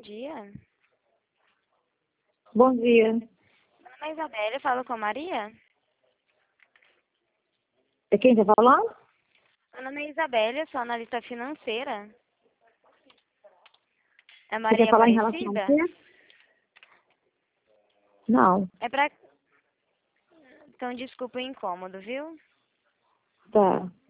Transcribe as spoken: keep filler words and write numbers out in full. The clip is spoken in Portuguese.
dia. Bom dia. Meu nome é Isabelle, eu falo com a Maria. É quem está falando? Meu nome é Isabelle, eu sou analista financeira. É Você quer Maria falar em relação ao Aparecida? quê? Não. É pra... Então, desculpa o incômodo, viu? Tá.